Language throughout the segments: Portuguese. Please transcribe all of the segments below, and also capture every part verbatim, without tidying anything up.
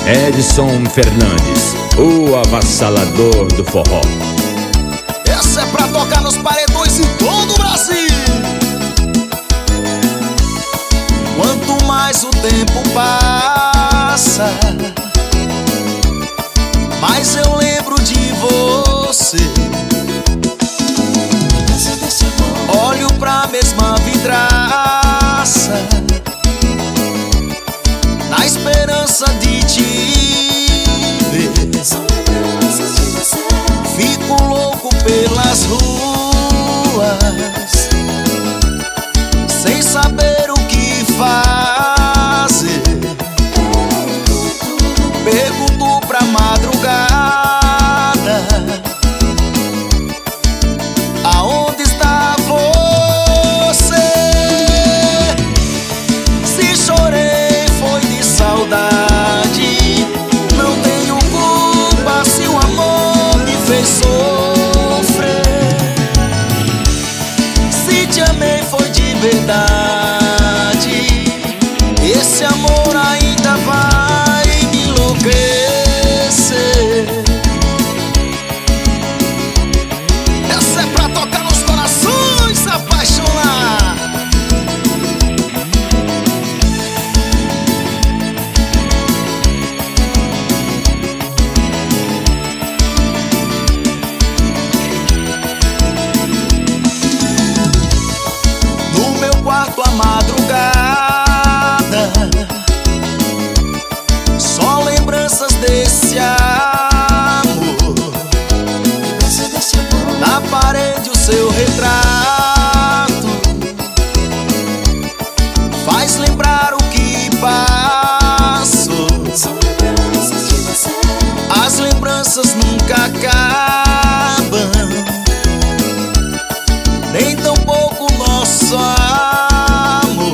Edson Fernandes, o avassalador do forró. Essa é pra tocar nos paredões em todo o Brasil. Quanto mais o tempo passa, mais eu lembro de você. Olho pra mesma vidraça, na esperança de te ver. Fico louco pelas ruas, sem saber o que fazer. Pergunto pra madrugada: aonde está você? Se chorei foi de saudade, não tenho culpa se o amor me fez sofrer. Se te amei foi de verdade, esse amor ainda vai me enlouquecer. Essa é pra tocar nos corações, se apaixonar. No meu quarto à madrugada, só lembranças desse amor. Na parede o seu retrato faz lembrar o que passou. As lembranças nunca acabam, nem tão pouco nosso amor.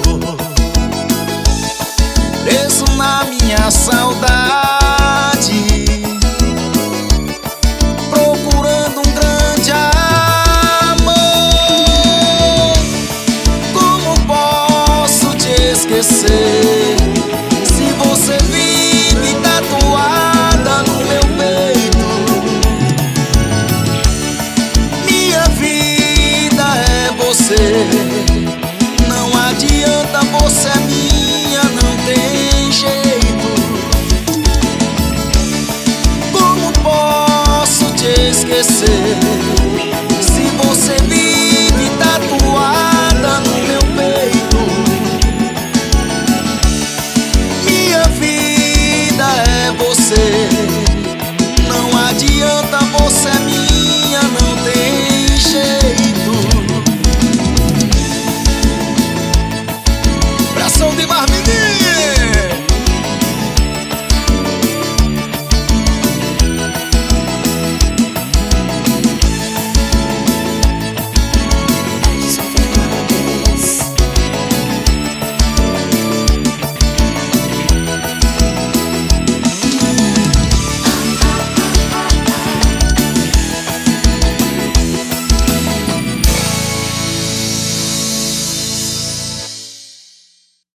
Preso na minha saudade, procurando um grande amor. Como posso te esquecer se você vive tatuada no meu peito? Minha vida é você, não adianta, você é minha, não tem jeito. Como posso te esquecer se você vive tatuada no meu peito? Minha vida é você, não adianta, você